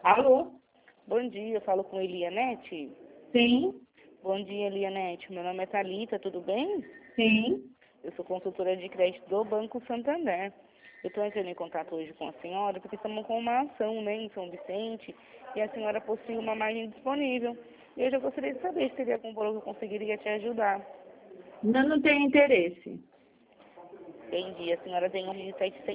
Alô? Bom dia, eu falo com Elianete. Sim, Bom dia, Elianete. Meu nome é Thalita, tudo bem? sim. Eu sou consultora de crédito do Banco Santander. Eu estou entrando em contato hoje com a senhora porque estamos com uma ação, né, em São Vicente e a senhora possui uma margem disponível. E eu já gostaria de saber se teria algum valor que eu conseguiria te ajudar. Não tenho interesse. Entendi, a senhora tem um de R$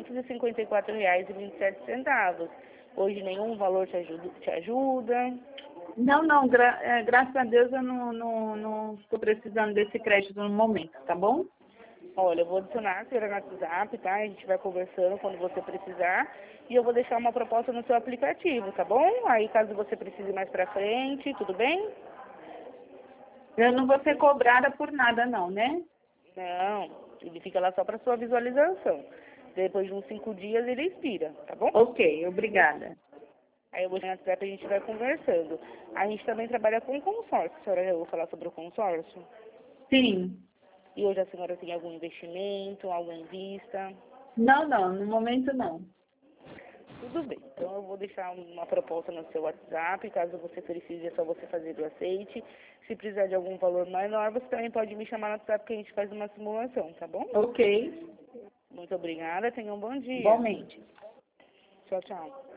754,27. Hoje nenhum valor te ajuda? Não, graças a Deus eu não estou precisando desse crédito no momento, tá bom? Olha, eu vou adicionar a senhora no WhatsApp, tá? A gente vai conversando quando você precisar. E eu vou deixar uma proposta no seu aplicativo, tá bom? Aí, caso você precise mais pra frente, tudo bem? Eu não vou ser cobrada por nada não, né? Não, ele fica lá só para sua visualização. Depois de uns 5 dias ele expira, tá bom? Ok, obrigada. Aí eu vou deixar no WhatsApp e a gente vai conversando. A gente também trabalha com consórcio. A senhora já ouviu falar sobre o consórcio? Sim. E hoje a senhora tem algum investimento, algo em vista? Não, no momento não. Tudo bem. Então eu vou deixar uma proposta no seu WhatsApp. Caso você precise, é só você fazer o aceite. Se precisar de algum valor menor, você também pode me chamar no WhatsApp que a gente faz uma simulação, tá bom? Ok, Muito obrigada. Tenha um bom dia. igualmente. Tchau, tchau.